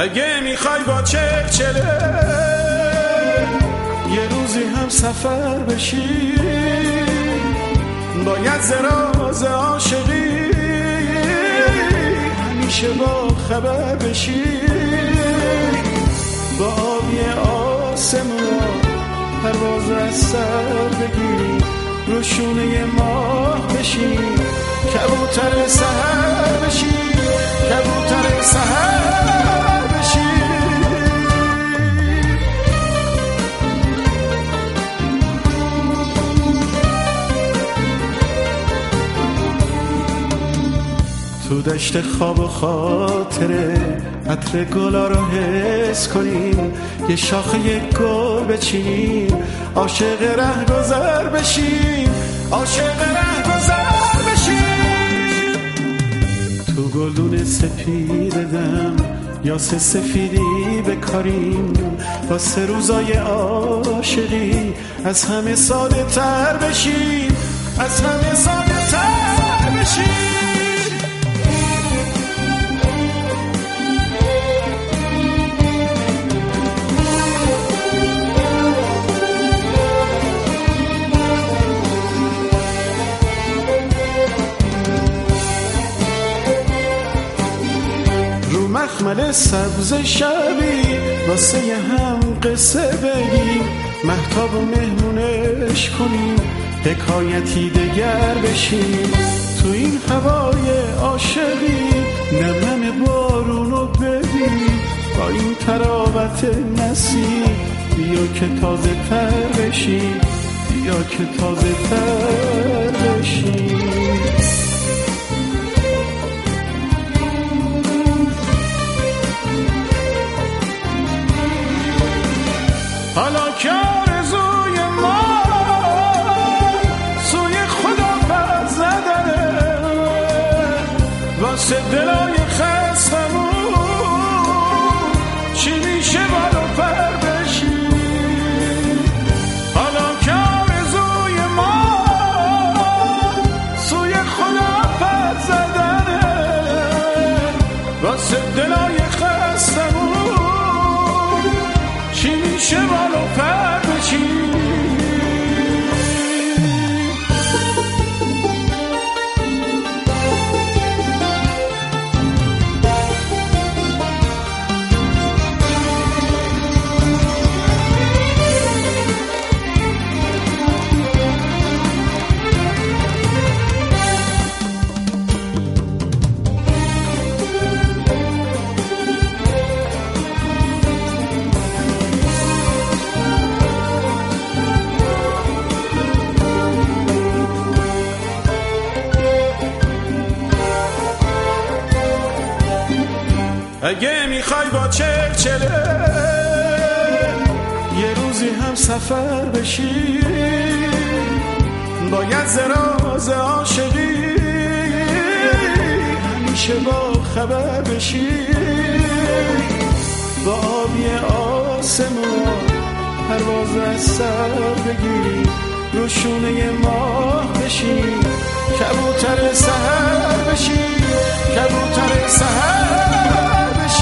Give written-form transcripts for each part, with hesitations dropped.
اگه میخوای با چلچله یه روزی هم سفر بشی، باید زراز عاشقی همیشه با خبر بشی، با آبی آسمون پرواز از سر بگیری، رو شونه ماه بشی، کبوتر سحر بشی، کبوتر سحر بشی. تو دشت خواب و خاطره عطر گلا رو حس کنیم، یه شاخه یک گل بچینیم، عاشق ره گذر بشیم، عاشق ره گذر بشیم. تو گلدون سپید دم یا سفیدی بکاریم، واسه روزای عاشقی از همه ساده تر بشیم، از همه ساده تر بشیم. مخمل سبز شبی واسه یه هم قصه بگیم، مهتاب و مهمونش کنیم، حکایتی دگر بشیم. تو این هوای عاشقی نم بارونو ببین، با این تراوت نسیم بیا که تازه تر بشیم، بیا که تازه تر بشیم. حالا که آرزوی ما سوی خدا پر زدنه، واسه دلای خستمون چی میشه بالا پر بشیم. حالا که آرزوی ما سوی خدا پر زدنه، واسه دلای خستمون چی میشه بالا پر بشیم. اگه میخوای با چلچله یه روزی هم سفر بشی، باید زراز عاشقی همیشه با خبر بشی، با آبی آسمون پرواز از سر بگیری، رو شونه ماه بشی، کبوتر سحر بشی، کبوتر سحر.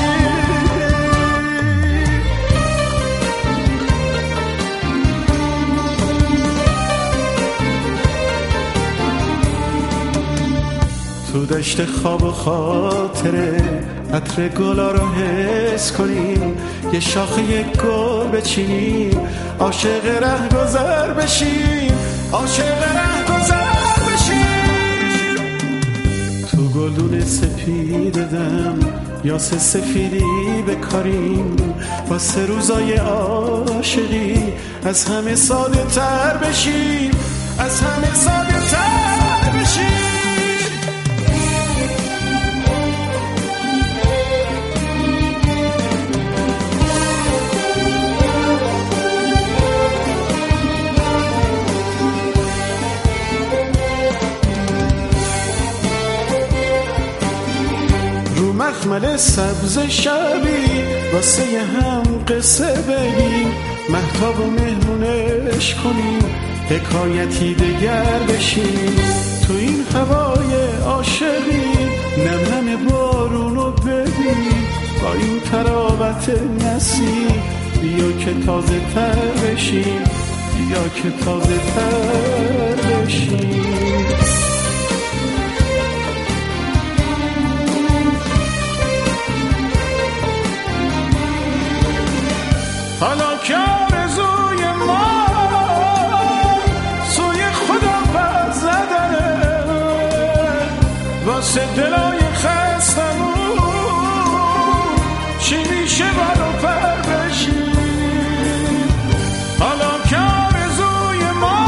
تو دشت خواب و خاطره عطر گلا رو حس کنیم، یه شاخه یک گل بچینیم، عاشق ره گذر بشیم، عاشق ره گذر بشیم. تو گلدون سپید دم یا سفیدی بکاریم، واسه روزای عاشقی از همه ساده تر بشیم، از همه ساده تر بشیم. مخمل سبز شبی واسه یه هم قصه بگیم، مهتاب و مهمونش کنیم، حکایتی دگر بشیم. تو این هوای عاشقی نم بارونو ببین، با با این تراوت نسیم بیا که تازه تر بشیم، بیا که تازه تر بشیم. حالا که آرزوی ما سوی خدا پر زدنه، واسه دلای خستمون چی میشه برو پر بشیم. حالا که آرزوی ما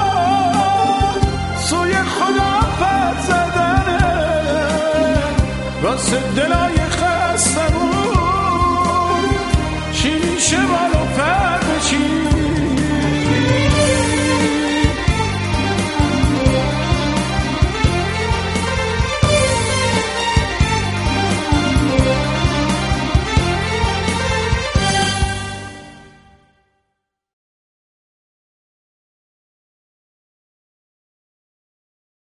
سوی خدا پر زدنه، واسه دلای خستمون چی میشه